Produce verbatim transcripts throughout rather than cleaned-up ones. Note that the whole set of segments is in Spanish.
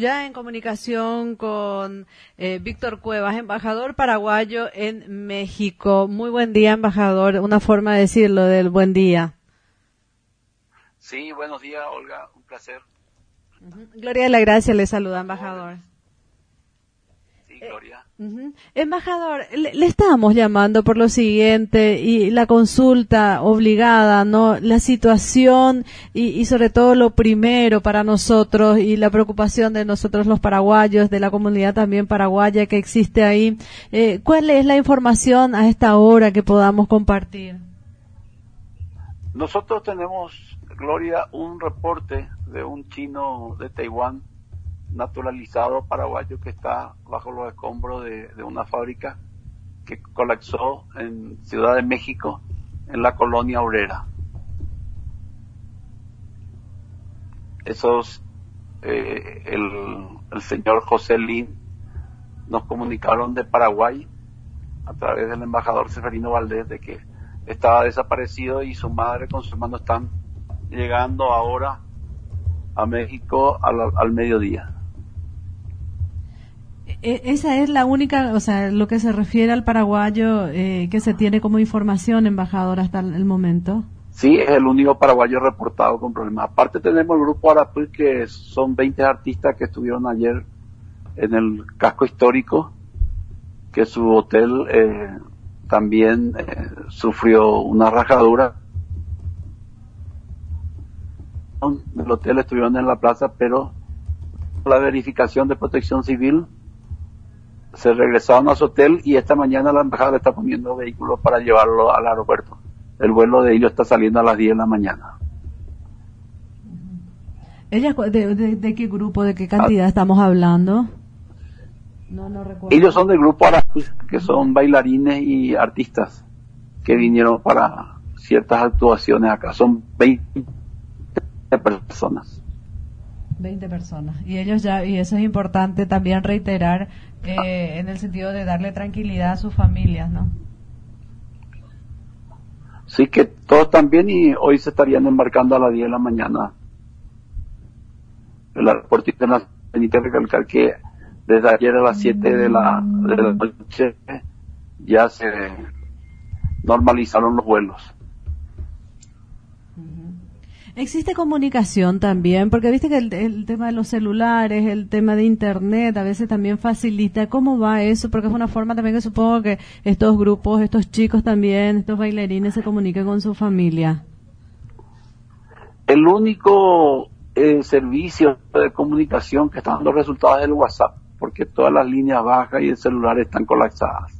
Ya en comunicación con eh, Víctor Cuevas, embajador paraguayo en México. Muy buen día, embajador. Una forma de decirlo del buen día. Sí, buenos días, Olga. Un placer. Uh-huh. Gloria de la Gracia le saluda, embajador. Sí, Gloria. Eh, uh-huh. Embajador, le, le estábamos llamando por lo siguiente y la consulta obligada, ¿no? La situación y, y sobre todo lo primero para nosotros y la preocupación de nosotros los paraguayos, de la comunidad también paraguaya que existe ahí. Eh, ¿Cuál es la información a esta hora que podamos compartir? Nosotros tenemos, Gloria, un reporte de un chino de Taiwán naturalizado paraguayo que está bajo los escombros de, de una fábrica que colapsó en Ciudad de México, en la colonia obrera. Esos, eh, el, el señor José Lin nos comunicaron de Paraguay a través del embajador Seferino Valdés de que estaba desaparecido y su madre con su hermano están llegando ahora a México al, al mediodía. Esa es la única, o sea, lo que se refiere al paraguayo eh, que se tiene como información, embajador, hasta el momento. Sí, es el único paraguayo reportado con problemas. Aparte tenemos el grupo Arapul, que son veinte artistas que estuvieron ayer en el casco histórico, que su hotel eh, también eh, sufrió una rajadura. El hotel estuvieron en la plaza, pero la verificación de Protección Civil se regresaron a su hotel y esta mañana la embajada está poniendo vehículos para llevarlo al aeropuerto. El vuelo de ellos está saliendo a las diez de la mañana. ¿Ella de, de, de qué grupo, de qué cantidad ah, estamos hablando? No, no recuerdo. Ellos son del grupo Arapul, que son bailarines y artistas que vinieron para ciertas actuaciones acá. Son veinte personas. veinte personas. Y ellos ya, y eso es importante también reiterar, eh, en el sentido de darle tranquilidad a sus familias, ¿no? Sí, que todos están bien y hoy se estarían embarcando a las diez de la mañana. El aeropuerto internacional, tengo que recalcar que desde ayer a las siete de la, de la noche ya se normalizaron los vuelos. ¿Existe comunicación también? Porque viste que el, el tema de los celulares, el tema de internet a veces también facilita. ¿Cómo va eso? Porque es una forma también que supongo que estos grupos, estos chicos también, estos bailarines se comuniquen con su familia. El único eh, servicio de comunicación que está dando resultados es el WhatsApp, porque todas las líneas bajas y el celular están colapsadas.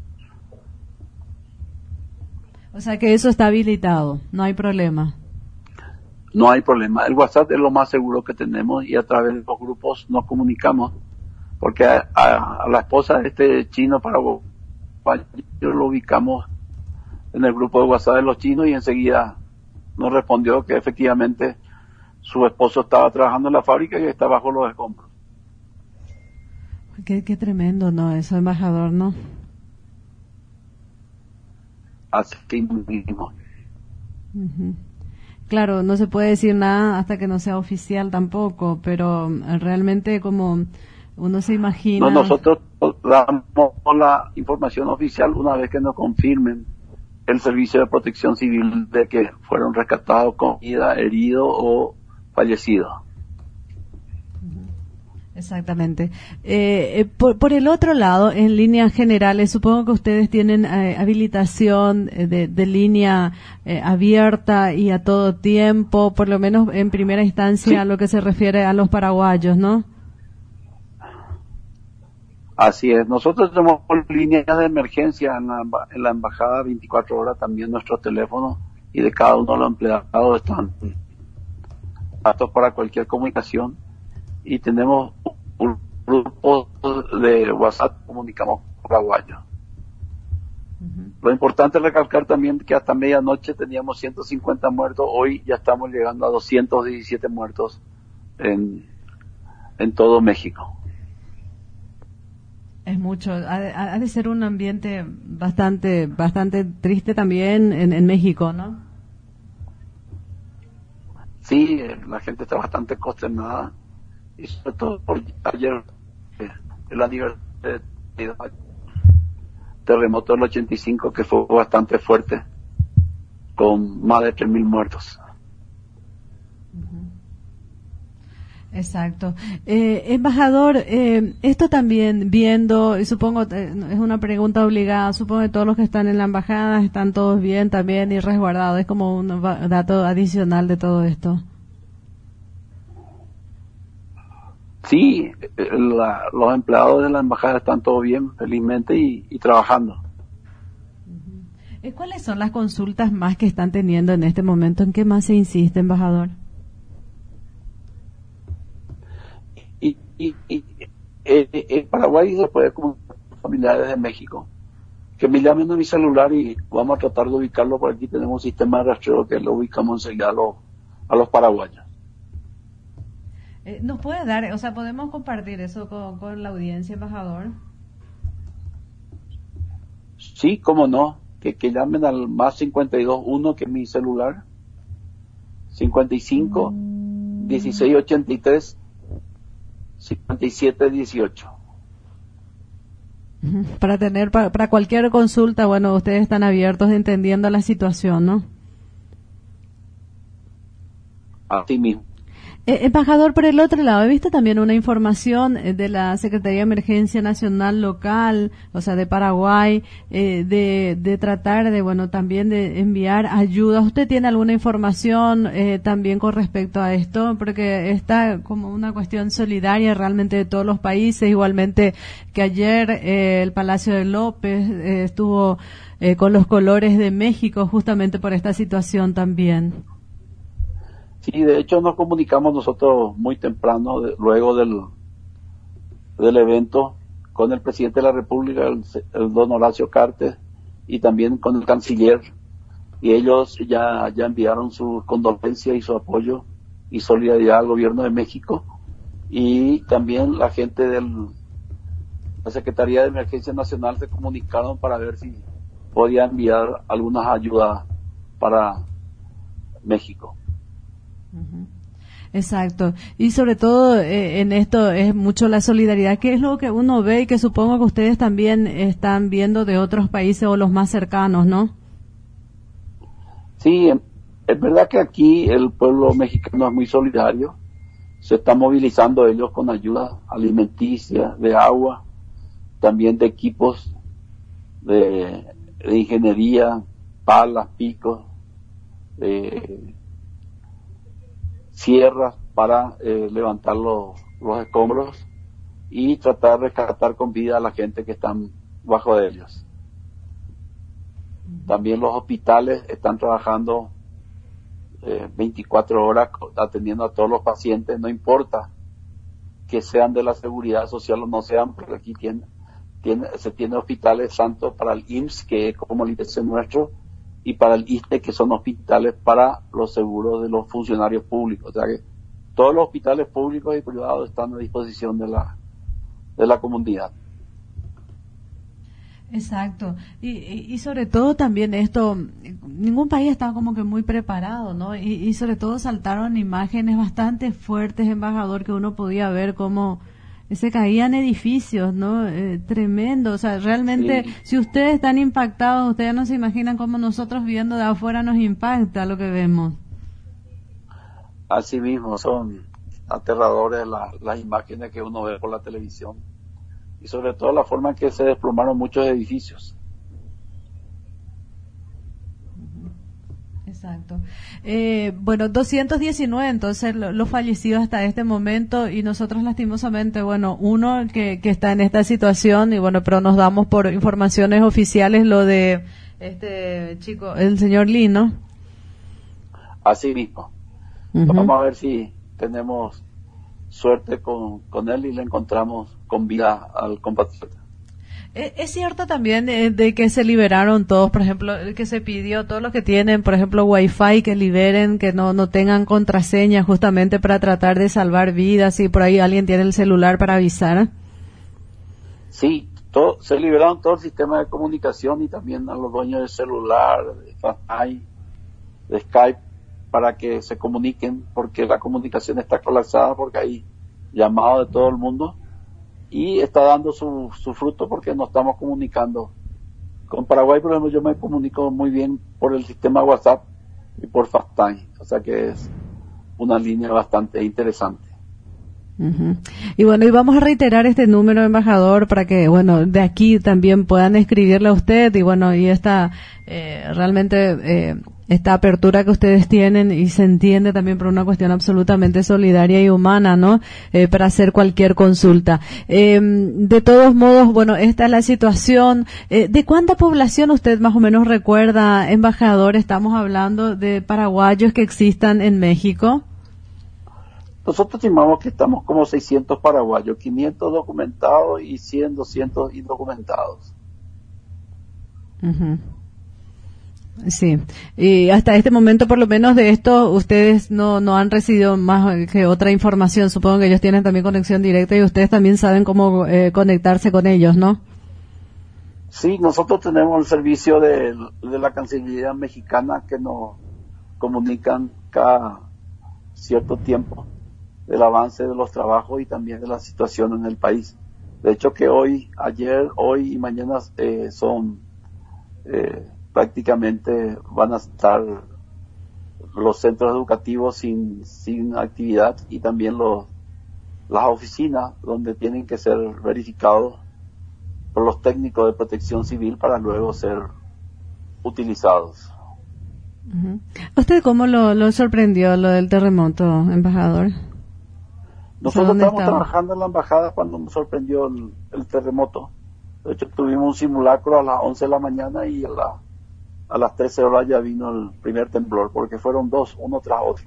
O sea que eso está habilitado, no hay problema. No hay problema. El WhatsApp es lo más seguro que tenemos y a través de los grupos nos comunicamos, porque a, a, a la esposa de este chino paraguayo lo ubicamos en el grupo de WhatsApp de los chinos y enseguida nos respondió que efectivamente su esposo estaba trabajando en la fábrica y está bajo los escombros. Qué, qué tremendo, ¿no? Eso, embajador, ¿no? Así mismo. Uh-huh. Claro, no se puede decir nada hasta que no sea oficial tampoco, pero realmente como uno se imagina... No, nosotros damos la información oficial una vez que nos confirmen el Servicio de Protección Civil de que fueron rescatados con vida, heridos o fallecidos. Exactamente. Eh, por, por el otro lado, en líneas generales, supongo que ustedes tienen eh, habilitación de, de línea eh, abierta y a todo tiempo, por lo menos en primera instancia, sí, a lo que se refiere a los paraguayos, ¿no? Así es. Nosotros tenemos líneas de emergencia en la, en la embajada veinticuatro horas, también nuestros teléfonos y de cada uno de los empleados están aptos para cualquier comunicación. Y tenemos un grupo de WhatsApp, comunicamos paraguayo. Uh-huh. Lo importante es recalcar también que hasta medianoche teníamos ciento cincuenta muertos, hoy ya estamos llegando a doscientos diecisiete muertos en, en todo México. Es mucho, ha, ha de ser un ambiente bastante bastante triste también en, en México, ¿no? Sí, la gente está bastante consternada. y sobre todo por ayer, eh, el aniversario del terremoto del ochenta y cinco, que fue bastante fuerte, con más de tres mil muertos. Exacto. Eh, embajador, eh, esto también viendo, y supongo, eh, es una pregunta obligada, supongo que todos los que están en la embajada están todos bien también y resguardados, es como un va- dato adicional de todo esto. Sí, eh, la- los empleados de la embajada están todos bien, felizmente, y, y trabajando. Eh, ¿Cuáles son las consultas más que están teniendo en este momento? ¿En qué más se insiste, embajador? Y, y, y eh, eh, en Paraguay se puede comunicar con familiares de México, que me llamen a mi celular y vamos a tratar de ubicarlo. Por aquí tenemos un sistema de rastreo que lo ubicamos enseguida a los, a los paraguayos. Eh, ¿Nos puede dar, o sea, podemos compartir eso con, con la audiencia, embajador? Sí, cómo no, que, que llamen al más cincuenta y dos uno, que es mi celular, cincuenta y cinco, dieciséis ochenta y tres, cincuenta y siete dieciocho. Ujú. Para tener, para, para cualquier consulta, bueno, ustedes están abiertos entendiendo la situación, ¿no? Así mismo. Eh, embajador, por el otro lado, he visto también una información eh, de la Secretaría de Emergencia Nacional Local, o sea, de Paraguay, eh, de, de tratar de, bueno, también de enviar ayuda. ¿Usted tiene alguna información eh, también con respecto a esto? Porque está como una cuestión solidaria realmente de todos los países, igualmente que ayer eh, el Palacio de López eh, estuvo eh, con los colores de México justamente por esta situación también. Sí, de hecho nos comunicamos nosotros muy temprano, de- luego del, del evento, con el presidente de la República, el, se- el don Horacio Cartes, y también con el canciller, y ellos ya, ya enviaron su condolencia y su apoyo y solidaridad al gobierno de México, y también la gente de la Secretaría de Emergencia Nacional se comunicaron para ver si podía enviar algunas ayudas para México. Ujú. Exacto. Y sobre todo eh, en esto es mucho la solidaridad, que es lo que uno ve y que supongo que ustedes también están viendo de otros países o los más cercanos, ¿no? Sí, em- es verdad que aquí el pueblo mexicano es muy solidario, se está movilizando ellos con ayuda alimenticia, de agua, también de equipos de, de ingeniería, palas, picos, eh, sierras para eh, levantar los, los escombros y tratar de rescatar con vida a la gente que están bajo de ellos. También los hospitales están trabajando eh, veinticuatro horas co- atendiendo a todos los pacientes, no importa que sean de la seguridad social o no sean, porque aquí tiene, tiene, se tiene hospitales tanto para el I M S S, que es como el I P C nuestro, y para el I S T E, que son hospitales para los seguros de los funcionarios públicos. O sea que todos los hospitales públicos y privados están a disposición de la, de la comunidad. Exacto. Y, y, y sobre todo también esto, ningún país estaba como que muy preparado, ¿no? Y, y sobre todo saltaron imágenes bastante fuertes, embajador, que uno podía ver cómo se caían edificios, ¿no? Eh, tremendo. O sea, realmente, Sí, si ustedes están impactados, ustedes no se imaginan cómo nosotros viendo de afuera nos impacta lo que vemos. así mismo son aterradores la- las imágenes que uno ve por la televisión, y sobre todo la forma en que se desplomaron muchos edificios. Exacto. Eh, bueno, doscientos diecinueve entonces lo- los fallecidos hasta este momento, y nosotros lastimosamente, bueno, uno que, que está en esta situación, y bueno, pero nos damos por informaciones oficiales lo de este chico, el señor Lee, ¿no? Así mismo. Ujú. Vamos a ver si tenemos suerte con, con él y le encontramos con vida al compatriota. Eh, Es cierto también eh, de que se liberaron todos, por ejemplo, el que se pidió, todos los que tienen, por ejemplo, Wi-Fi, que liberen, que no, no tengan contraseña, justamente para tratar de salvar vidas, y por ahí alguien tiene el celular para avisar. Sí, todo, se liberaron todo el sistema de comunicación y también a los dueños del celular, de Wi-Fi, de Skype, para que se comuniquen, porque la comunicación está colapsada, porque hay llamados de todo el mundo, y está dando su, su fruto porque nos estamos comunicando. Con Paraguay, por ejemplo, yo me comunico muy bien por el sistema WhatsApp y por FaceTime, o sea que es una línea bastante interesante. Uh-huh. Y bueno, y vamos a reiterar este número, embajador, para que, bueno, de aquí también puedan escribirle a usted, y bueno, y esta, eh, realmente, eh, esta apertura que ustedes tienen, y se entiende también por una cuestión absolutamente solidaria y humana, ¿no? Eh, para hacer cualquier consulta. Eh, de todos modos, bueno, esta es la situación. Eh, ¿de cuánta población usted más o menos recuerda, embajador? Estamos hablando de paraguayos que existan en México. Nosotros estimamos que estamos como seiscientos paraguayos, quinientos documentados y cien, doscientos indocumentados. Uh-huh. Sí, y hasta este momento, por lo menos de esto, ustedes no no han recibido más que otra información. Supongo que ellos tienen también conexión directa y ustedes también saben cómo eh, conectarse con ellos, ¿no? Sí, nosotros tenemos el servicio de, de la Cancillería mexicana que nos comunican cada cierto tiempo del avance de los trabajos y también de la situación en el país. De hecho que hoy, ayer, hoy y mañana eh, son eh, prácticamente van a estar los centros educativos sin sin actividad, y también los las oficinas donde tienen que ser verificados por los técnicos de protección civil para luego ser utilizados. Uh-huh. ¿Usted cómo lo, lo sorprendió lo del terremoto, embajador? Nosotros estábamos trabajando en la embajada cuando nos sorprendió el, el terremoto. De hecho, tuvimos un simulacro a las once de la mañana y a, la, a las trece horas ya vino el primer temblor, porque fueron dos, uno tras otro.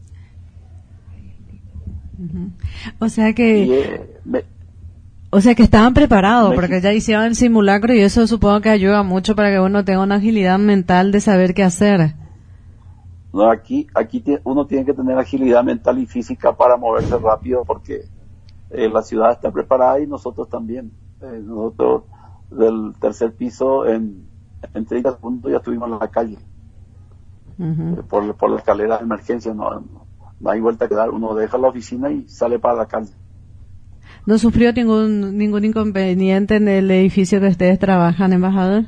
Uh-huh. O sea que... Y, eh, me, o sea que estaban preparados, México, porque ya hicieron el simulacro, y eso supongo que ayuda mucho para que uno tenga una agilidad mental de saber qué hacer. No, aquí, aquí uno tiene que tener agilidad mental y física para moverse rápido, porque eh, la ciudad está preparada y nosotros también. Eh, nosotros del tercer piso en, en treinta segundos ya estuvimos en la calle. Uh-huh. eh, por, por la escalera de emergencia, no, no, no hay vuelta que dar. Uno deja la oficina y sale para la calle. ¿No sufrió ningún ningún inconveniente en el edificio que ustedes trabajan, embajador?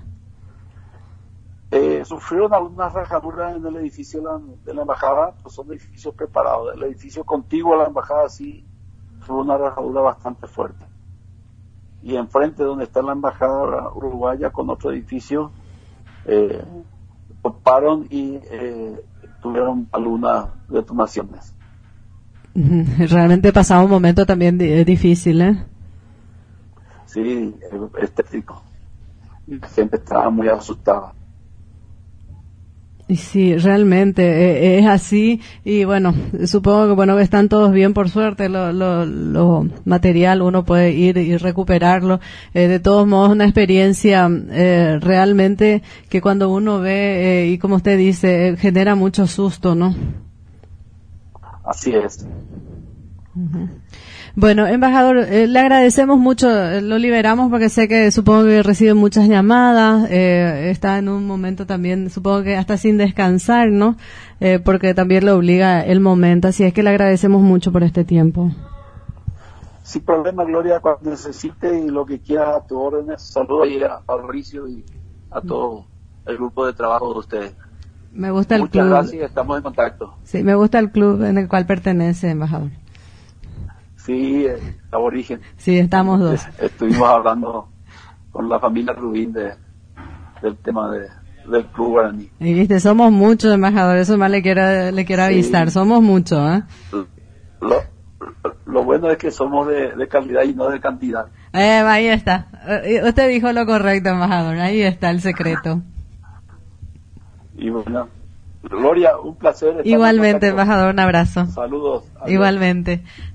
Eh, sufrieron algunas rajaduras en el edificio de la, de la embajada, pues son edificios preparados. El edificio contiguo a la embajada sí fue una rajadura bastante fuerte. Y enfrente donde está la embajada uruguaya con otro edificio, eh, toparon y eh, tuvieron algunas detonaciones. Realmente pasaba un momento también di- difícil, ¿eh? Sí, es tétrico. La gente estaba muy asustada. Y sí, realmente eh, es así. Y bueno, supongo que bueno están todos bien, por suerte. Lo, lo, lo material uno puede ir y recuperarlo. Eh, de todos modos, una experiencia eh, realmente que cuando uno ve eh, y como usted dice, eh, genera mucho susto, ¿no? Así es. Uh-huh. Bueno, embajador, eh, le agradecemos mucho, eh, lo liberamos porque sé que supongo que recibe muchas llamadas, eh, está en un momento también, supongo que hasta sin descansar, ¿no? Eh, porque también lo obliga el momento, así es que le agradecemos mucho por este tiempo. Sin problema, Gloria, cuando necesite y lo que quiera a tu orden. Saludos a Mauricio y a todo el grupo de trabajo de ustedes. Me gusta el Muchas club. gracias, estamos en contacto. Sí, me gusta el club en el cual pertenece, embajador. Sí, eh, aborigen. Sí, estamos dos. Estuvimos hablando con la familia Rubín de, del tema de, del club guaraní. Y viste, somos muchos, embajador, eso más le quiero, le quiero avisar, sí. Somos muchos, ¿eh? Lo, lo bueno es que somos de, de calidad y no de cantidad. Eh, ahí está. Usted dijo lo correcto, embajador, ahí está el secreto. Y bueno, Gloria, un placer. Igualmente, embajador, un abrazo. Saludos. Adiós. Igualmente.